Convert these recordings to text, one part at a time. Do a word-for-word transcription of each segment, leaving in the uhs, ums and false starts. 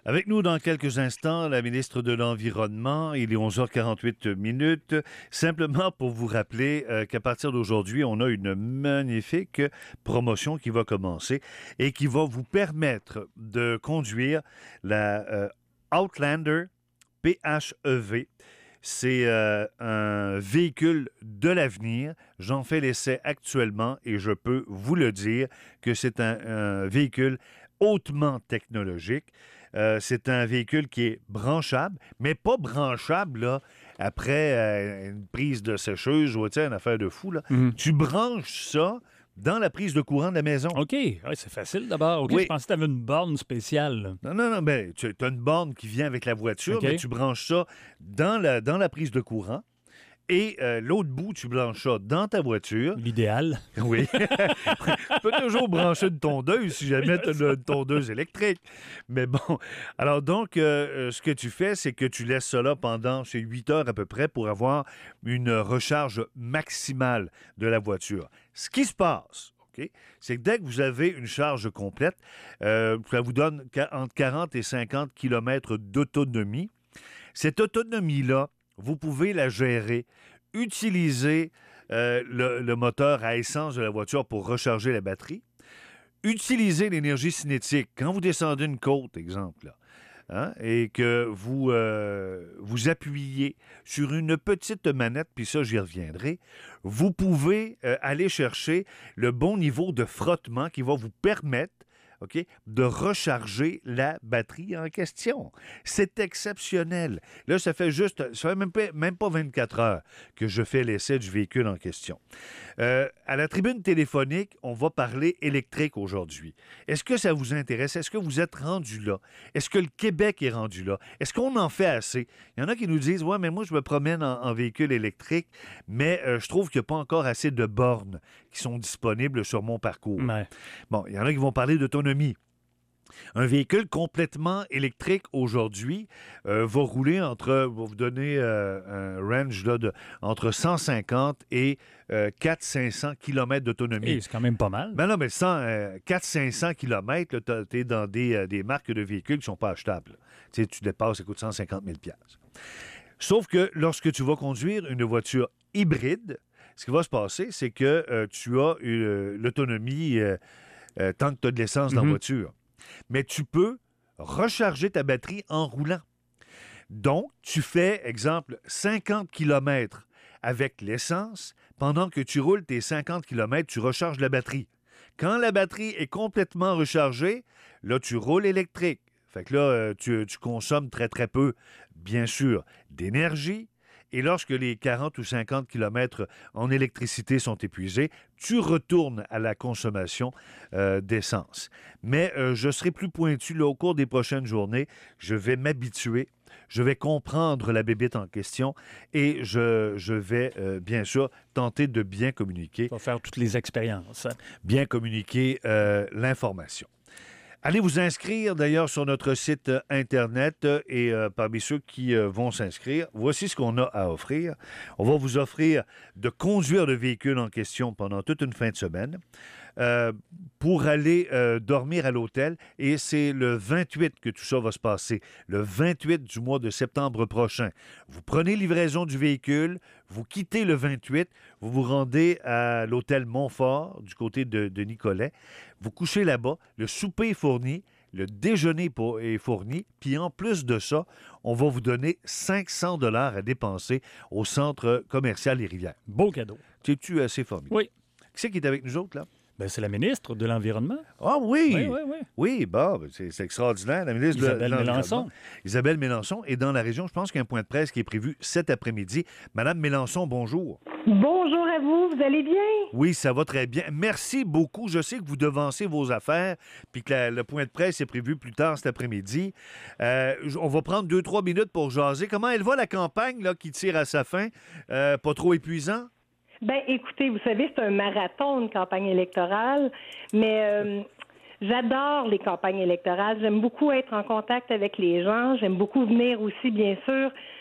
Avec nous dans quelques instants, la ministre de l'Environnement. Il est onze heures quarante-huit minutes. Simplement pour vous rappeler euh, qu'à partir d'aujourd'hui, on a une magnifique promotion qui va commencer et qui va vous permettre de conduire la euh, Outlander P H E V. C'est euh, un véhicule de l'avenir. J'en fais l'essai actuellement et je peux vous le dire que c'est un, un véhicule hautement technologique. Euh, c'est un véhicule qui est branchable, mais pas branchable là, après euh, une prise de sécheuse ou une affaire de fou. Là. Mm-hmm. Tu branches ça dans la prise de courant de la maison. OK. Ouais, c'est facile d'abord. OK, oui. Je pensais que tu avais une borne spéciale. Là. Non, non, non. Ben, tu as une borne qui vient avec la voiture, okay. mais tu branches ça dans la, dans la prise de courant. Et euh, l'autre bout, tu branches ça dans ta voiture. L'idéal. Oui. Tu peux toujours brancher une tondeuse si jamais tu as une tondeuse électrique. Mais bon, alors donc, euh, ce que tu fais, c'est que tu laisses ça là pendant c'est huit heures à peu près pour avoir une recharge maximale de la voiture. Ce qui se passe, okay, c'est que dès que vous avez une charge complète, euh, ça vous donne entre quarante et cinquante kilomètres d'autonomie. Cette autonomie-là, vous pouvez la gérer, utiliser euh, le, le moteur à essence de la voiture pour recharger la batterie, utiliser l'énergie cinétique. Quand vous descendez une côte, exemple, là, hein, et que vous, euh, vous appuyez sur une petite manette, puis ça, j'y reviendrai, vous pouvez euh, aller chercher le bon niveau de frottement qui va vous permettre OK, de recharger la batterie en question. C'est exceptionnel. Là, ça fait juste, ça fait même pas, même pas vingt-quatre heures que je fais l'essai du véhicule en question. Euh, à la tribune téléphonique, on va parler électrique aujourd'hui. Est-ce que ça vous intéresse? Est-ce que vous êtes rendu là? Est-ce que le Québec est rendu là? Est-ce qu'on en fait assez? Il y en a qui nous disent, ouais, mais moi, je me promène en, en véhicule électrique, mais euh, je trouve qu'il n'y a pas encore assez de bornes qui sont disponibles sur mon parcours. Ouais. Bon, il y en a qui vont parler d'autonomie. Un véhicule complètement électrique aujourd'hui euh, va rouler entre, va vous donner euh, un range là, de, entre cent cinquante et euh, quatre cents à cinq cents kilomètres d'autonomie. Hey, c'est quand même pas mal. Ben non, mais euh, quatre cents à cinq cents kilomètres, tu es dans des, euh, des marques de véhicules qui ne sont pas achetables. Tu sais, tu dépasses, ça coûte cent cinquante mille dollars. Sauf que lorsque tu vas conduire une voiture hybride, ce qui va se passer, c'est que euh, tu as euh, l'autonomie euh, euh, tant que tu as de l'essence mm-hmm. dans la voiture. Mais tu peux recharger ta batterie en roulant. Donc, tu fais, exemple, cinquante kilomètres avec l'essence. Pendant que tu roules tes cinquante kilomètres, tu recharges la batterie. Quand la batterie est complètement rechargée, là, tu roules électrique. Fait que là, tu, tu consommes très, très peu, bien sûr, d'énergie. Et lorsque les quarante ou cinquante kilomètres en électricité sont épuisés, tu retournes à la consommation euh, d'essence. Mais euh, je serai plus pointu là, au cours des prochaines journées. Je vais m'habituer, je vais comprendre la bébête en question et je, je vais, euh, bien sûr, tenter de bien communiquer. On va faire toutes les expériences. Hein? Bien communiquer euh, l'information. Allez vous inscrire d'ailleurs sur notre site euh, Internet euh, et euh, parmi ceux qui euh, vont s'inscrire, voici ce qu'on a à offrir. On va vous offrir de conduire le véhicule en question pendant toute une fin de semaine euh, pour aller euh, dormir à l'hôtel et c'est le vingt-huit que tout ça va se passer, le vingt-huit du mois de septembre prochain. Vous prenez livraison du véhicule, vous quittez le vingt-huit, vous vous rendez à l'hôtel Montfort du côté de, de Nicolet, vous couchez là-bas, le souper est fourni, le déjeuner est fourni, puis en plus de ça, on va vous donner cinq cents dollars à dépenser au centre commercial Les Rivières. Beau cadeau. C'est-tu assez formidable? Oui. Qui c'est qui est avec nous autres, là? Ben, c'est la ministre de l'Environnement. Ah oui! Oui, oui, oui. Oui, bah, c'est, c'est extraordinaire. La ministre Isabelle de Mélenchon. Isabelle Mélenchon est dans la région. Je pense qu'il y a un point de presse qui est prévu cet après-midi. Madame Mélenchon, bonjour. Bonjour à vous, vous allez bien? Oui, ça va très bien. Merci beaucoup. Je sais que vous devancez vos affaires, puis que la, le point de presse est prévu plus tard cet après-midi. Euh, on va prendre deux, trois minutes pour jaser. Comment elle va, la campagne là, qui tire à sa fin? Euh, pas trop épuisant? Ben, écoutez, vous savez, c'est un marathon, une campagne électorale, mais euh, j'adore les campagnes électorales. J'aime beaucoup être en contact avec les gens. J'aime beaucoup venir aussi, bien sûr,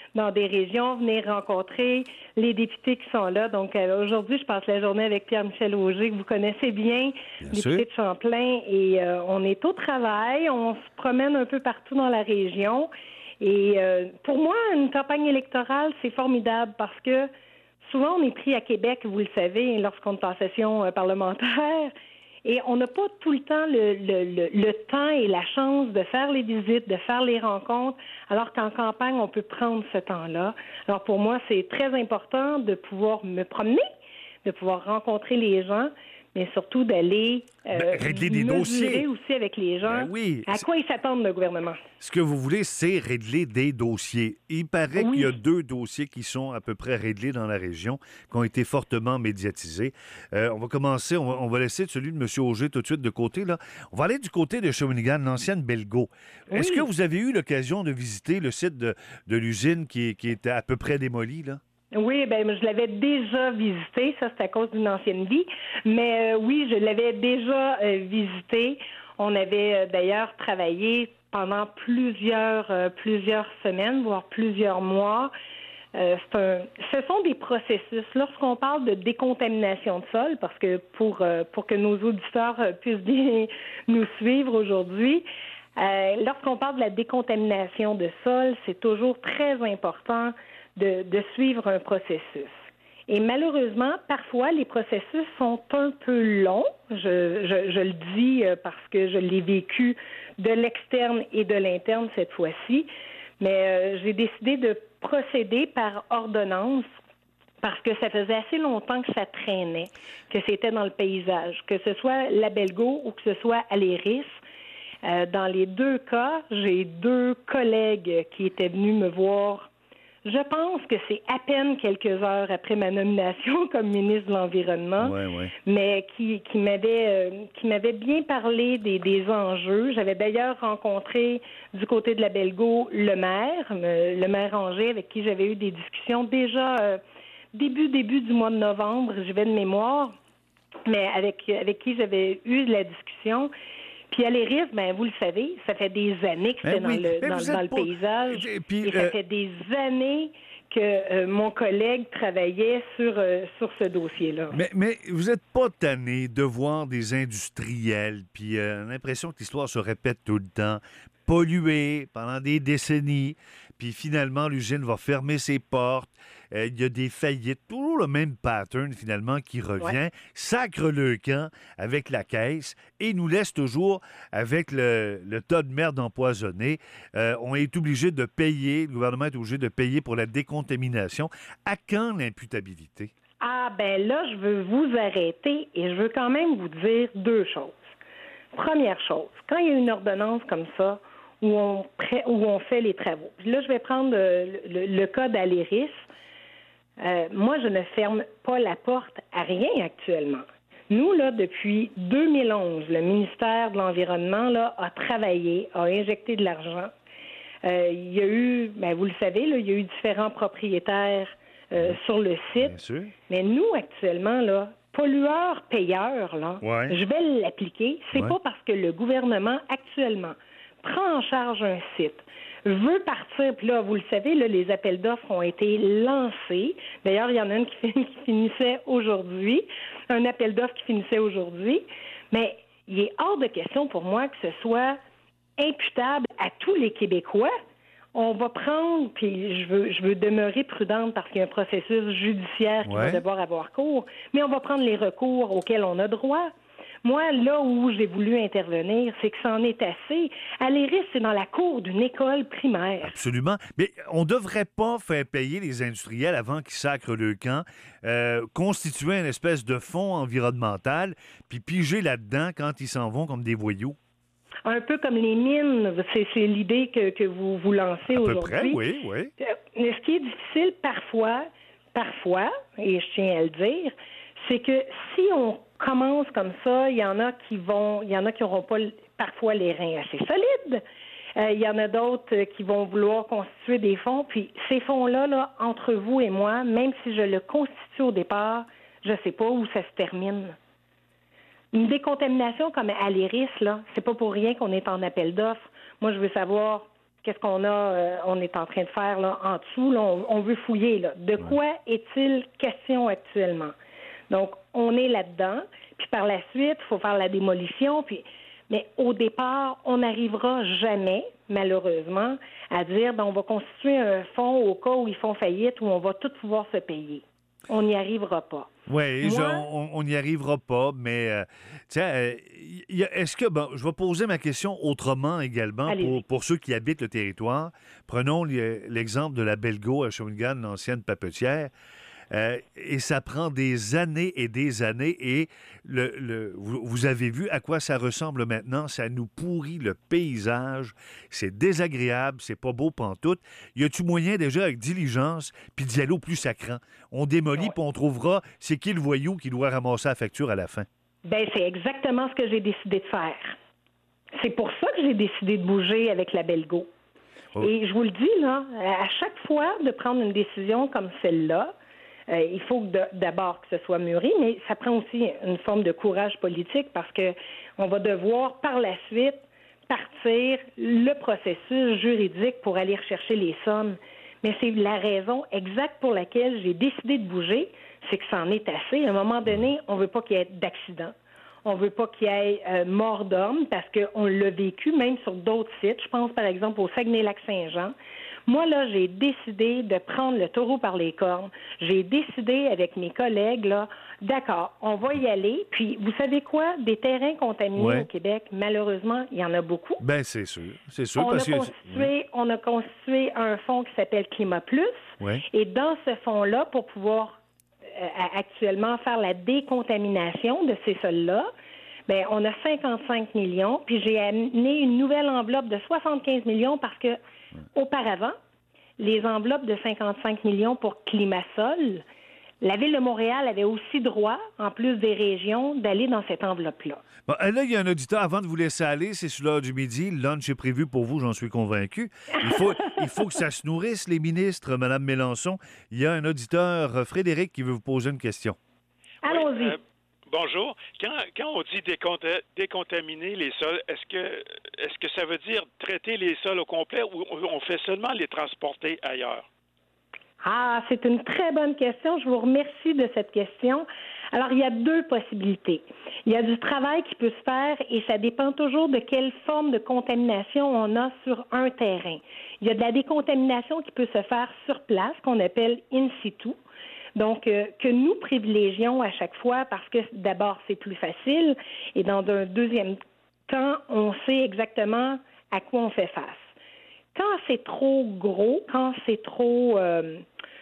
dans des régions, venir rencontrer les députés qui sont là. Donc, euh, aujourd'hui, je passe la journée avec Pierre-Michel Auger, que vous connaissez bien, bien député sûr. de Champlain, et euh, on est au travail, on se promène un peu partout dans la région. Et euh, pour moi, une campagne électorale, c'est formidable parce que souvent, on est pris à Québec, vous le savez, lorsqu'on est en session euh, parlementaire, et on n'a pas tout le temps le, le, le, le temps et la chance de faire les visites, de faire les rencontres, alors qu'en campagne, on peut prendre ce temps-là. Alors pour moi, c'est très important de pouvoir me promener, de pouvoir rencontrer les gens, mais surtout d'aller euh, Ben, régler des mesurer dossiers. aussi avec les gens Ben oui. à quoi ils s'attendent, le gouvernement. Ce que vous voulez, c'est régler des dossiers. Il paraît Oui. qu'il y a deux dossiers qui sont à peu près réglés dans la région, qui ont été fortement médiatisés. Euh, on va commencer, on va, on va laisser celui de M. Auger tout de suite de côté. Là. On va aller du côté de Shawinigan, l'ancienne Belgo. Oui. Est-ce que vous avez eu l'occasion de visiter le site de, de l'usine qui, qui était à peu près démolie, là? Oui, ben je l'avais déjà visité, ça c'est à cause d'une ancienne vie, mais euh, oui, je l'avais déjà euh, visité. On avait euh, d'ailleurs travaillé pendant plusieurs euh, plusieurs semaines, voire plusieurs mois. Euh, c'est un, ce sont des processus. Lorsqu'on parle de décontamination de sol, parce que pour euh, pour que nos auditeurs euh, puissent bien nous suivre aujourd'hui, euh, lorsqu'on parle de la décontamination de sol, c'est toujours très important De, de suivre un processus. Et malheureusement, parfois, les processus sont un peu longs. Je, je, je le dis parce que je l'ai vécu de l'externe et de l'interne cette fois-ci. Mais euh, j'ai décidé de procéder par ordonnance parce que ça faisait assez longtemps que ça traînait, que c'était dans le paysage, que ce soit la Belgo ou que ce soit à l'Iris. Euh, dans les deux cas, j'ai deux collègues qui étaient venus me voir. Je pense que c'est à peine quelques heures après ma nomination comme ministre de l'Environnement, ouais, ouais. mais qui, qui m'avait euh, qui m'avait bien parlé des, des enjeux. J'avais d'ailleurs rencontré du côté de la Belgo le maire, le maire Angers, avec qui j'avais eu des discussions déjà euh, début début du mois de novembre, je vais de mémoire, mais avec avec qui j'avais eu de la discussion. Puis à l'Iris, ben vous le savez, ça fait des années que c'est Ben oui, dans le, dans, dans le pas... paysage. Et, puis, et ça euh... fait des années que euh, mon collègue travaillait sur, euh, sur ce dossier-là. Mais, mais vous n'êtes pas tanné de voir des industriels, puis euh, l'impression que l'histoire se répète tout le temps, polluer pendant des décennies, puis finalement l'usine va fermer ses portes, euh, il y a des faillites, toujours le même pattern finalement qui revient, ouais. Sacre le camp avec la caisse et nous laisse toujours avec le, le tas de merde empoisonné. Euh, on est obligé de payer, le gouvernement est obligé de payer pour la décontamination. À quand l'imputabilité? Ah ben là, je veux vous arrêter et je veux quand même vous dire deux choses. Première chose, quand il y a une ordonnance comme ça, où on, où on fait les travaux. Puis là, je vais prendre le, le, le cas d'Aléris. Euh, moi, je ne ferme pas la porte à rien actuellement. Nous, là, depuis deux mille onze, le ministère de l'Environnement là, a travaillé, a injecté de l'argent. Euh, il y a eu, ben, vous le savez, là, il y a eu différents propriétaires euh, sur le site. Bien sûr. Mais nous, actuellement, là, pollueur-payeur, là, ouais. je vais l'appliquer. C'est ouais. pas parce que le gouvernement, actuellement, prend en charge un site, veut partir, puis là, vous le savez, là, les appels d'offres ont été lancés. D'ailleurs, il y en a un qui, qui finissait aujourd'hui, un appel d'offres qui finissait aujourd'hui, mais il est hors de question pour moi que ce soit imputable à tous les Québécois. On va prendre, puis je veux, je veux demeurer prudente parce qu'il y a un processus judiciaire qui ouais. va devoir avoir cours, mais on va prendre les recours auxquels on a droit. Moi, là où j'ai voulu intervenir, c'est que ça en est assez. À l'Iris, c'est dans la cour d'une école primaire. Absolument. Mais on ne devrait pas faire payer les industriels avant qu'ils sacrent le camp, euh, constituer une espèce de fonds environnemental, puis piger là-dedans quand ils s'en vont comme des voyous. Un peu comme les mines, c'est, c'est l'idée que, que vous vous lancez à aujourd'hui. À peu près, oui, oui. Mais ce qui est difficile parfois, parfois, et je tiens à le dire, c'est que si on commence comme ça, il y en a qui vont, il y en a qui n'auront pas parfois les reins assez solides. Euh, il y en a d'autres qui vont vouloir constituer des fonds. Puis ces fonds-là, là, entre vous et moi, même si je le constitue au départ, je ne sais pas où ça se termine. Une décontamination comme à l'Iris, là, c'est pas pour rien qu'on est en appel d'offres. Moi, je veux savoir qu'est-ce qu'on a, euh, on est en train de faire là en dessous, là, on, on veut fouiller. Là. De quoi est-il question actuellement? Donc, on est là-dedans, puis par la suite, il faut faire la démolition, puis mais au départ, on n'arrivera jamais, malheureusement, à dire ben, on va constituer un fonds au cas où ils font faillite, où on va tout pouvoir se payer. On n'y arrivera pas. Oui, Moi, on n'y arrivera pas, mais euh, tiens, euh, y a, est-ce que, bon, je vais poser ma question autrement également pour, pour ceux qui habitent le territoire. Prenons l'exemple de la Belgo à Shawinigan, l'ancienne papetière. Euh, et ça prend des années et des années. Et le, le, vous, vous avez vu à quoi ça ressemble maintenant. Ça nous pourrit le paysage. C'est désagréable. C'est pas beau pantoute. Y a-tu moyen déjà avec diligence puis d'y aller au plus sacrant? On démolit puis on trouvera c'est qui le voyou qui doit ramasser la facture à la fin. Ben c'est exactement ce que j'ai décidé de faire. C'est pour ça que j'ai décidé de bouger avec la Belgo. Oh. Et je vous le dis, là, à chaque fois de prendre une décision comme celle-là, Euh, il faut que de, d'abord que ce soit mûri, mais ça prend aussi une forme de courage politique parce que on va devoir par la suite partir le processus juridique pour aller rechercher les sommes. Mais c'est la raison exacte pour laquelle j'ai décidé de bouger, c'est que ça en est assez. À un moment donné, on ne veut pas qu'il y ait d'accident. On ne veut pas qu'il y ait euh, mort d'homme parce qu'on l'a vécu même sur d'autres sites. Je pense par exemple au Saguenay-Lac-Saint-Jean. Moi, là, j'ai décidé de prendre le taureau par les cornes. J'ai décidé avec mes collègues, là, d'accord, on va y aller. Puis, vous savez quoi? Des terrains contaminés ouais. au Québec, malheureusement, il y en a beaucoup. Bien, c'est sûr. C'est sûr. On, parce a que... constitué, oui. on a constitué un fonds qui s'appelle Climat Plus. Oui. Et dans ce fonds-là, pour pouvoir euh, actuellement faire la décontamination de ces sols-là, bien, on a cinquante-cinq millions. Puis, j'ai amené une nouvelle enveloppe de soixante-quinze millions parce que auparavant, les enveloppes de cinquante-cinq millions pour Climasol, la Ville de Montréal avait aussi droit, en plus des régions, d'aller dans cette enveloppe-là. Bon, là, il y a un auditeur, avant de vous laisser aller, c'est sur l'heure du midi, le lunch est prévu pour vous, j'en suis convaincu. Il faut, il faut que ça se nourrisse, les ministres, Mme Mélenchon. Il y a un auditeur, Frédéric, qui veut vous poser une question. Allons-y. Oui, euh... Bonjour. Quand, quand on dit déconta- décontaminer les sols, est-ce que est-ce que ça veut dire traiter les sols au complet ou on fait seulement les transporter ailleurs? Ah, c'est une très bonne question. Je vous remercie de cette question. Alors, il y a deux possibilités. Il y a du travail qui peut se faire et ça dépend toujours de quelle forme de contamination on a sur un terrain. Il y a de la décontamination qui peut se faire sur place, qu'on appelle in situ. Donc, euh, que nous privilégions à chaque fois parce que d'abord, c'est plus facile et dans un deuxième temps, on sait exactement à quoi on fait face. Quand c'est trop gros, quand c'est trop euh,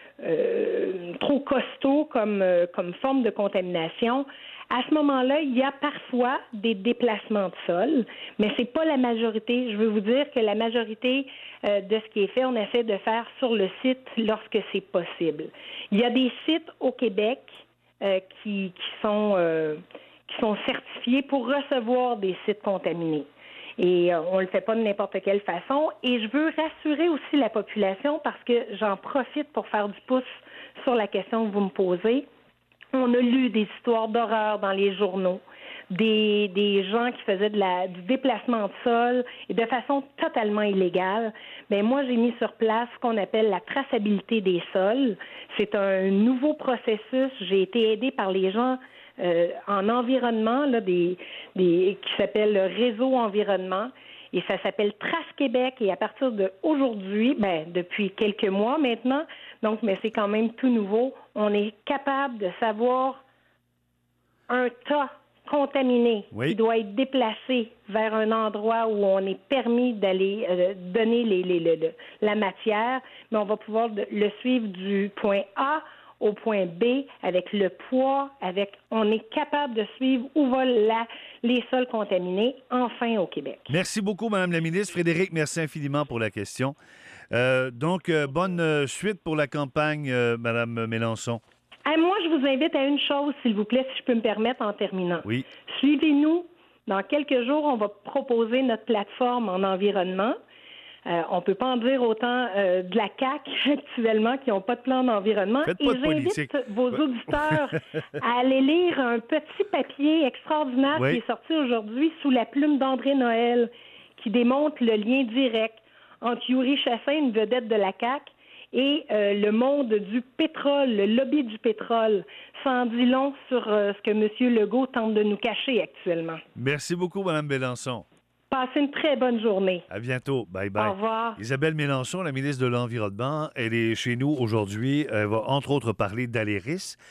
euh, trop costaud comme, euh, comme forme de contamination, à ce moment-là, il y a parfois des déplacements de sol, mais c'est pas la majorité. Je veux vous dire que la majorité euh, de ce qui est fait, on essaie de faire sur le site lorsque c'est possible. Il y a des sites au Québec euh, qui, qui sont euh, qui sont certifiés pour recevoir des sites contaminés. Et euh, on ne le fait pas de n'importe quelle façon. Et je veux rassurer aussi la population parce que j'en profite pour faire du pouce sur la question que vous me posez. On a lu des histoires d'horreur dans les journaux, des, des gens qui faisaient de la, du déplacement de sol et de façon totalement illégale. Bien, moi, j'ai mis sur place ce qu'on appelle la traçabilité des sols. C'est un nouveau processus. J'ai été aidée par les gens euh, en environnement, là, des, des, qui s'appelle le Réseau Environnement. Et ça s'appelle Trace Québec. Et à partir d'aujourd'hui, ben, depuis quelques mois maintenant, donc, mais c'est quand même tout nouveau, on est capable de savoir un tas contaminé oui. qui doit être déplacé vers un endroit où on est permis d'aller euh, donner les, les, les, les, la matière, mais on va pouvoir le suivre du point A au point B avec le poids, avec on est capable de suivre où vont la, les sols contaminés, enfin au Québec. Merci beaucoup, Mme la ministre. Frédéric, merci infiniment pour la question. Euh, donc, euh, bonne euh, suite pour la campagne, euh, Mme Mélenchon. Et moi, je vous invite à une chose, s'il vous plaît, si je peux me permettre en terminant. Oui. Suivez-nous. Dans quelques jours, on va proposer notre plateforme en environnement. Euh, on ne peut pas en dire autant euh, de la C A Q actuellement qui n'ont pas de plan d'environnement. Faites Et pas de j'invite politique. vos auditeurs à aller lire un petit papier extraordinaire oui. qui est sorti aujourd'hui sous la plume d'André Noël qui démontre le lien direct entre Yuri Chassin, une vedette de la C A Q, et euh, le monde du pétrole, le lobby du pétrole. Ça en dit long sur euh, ce que M. Legault tente de nous cacher actuellement. Merci beaucoup, Mme Mélenchon. Passez une très bonne journée. À bientôt. Bye-bye. Au revoir. Isabelle Mélenchon, la ministre de l'Environnement, elle est chez nous aujourd'hui. Elle va, entre autres, parler d'Aléris.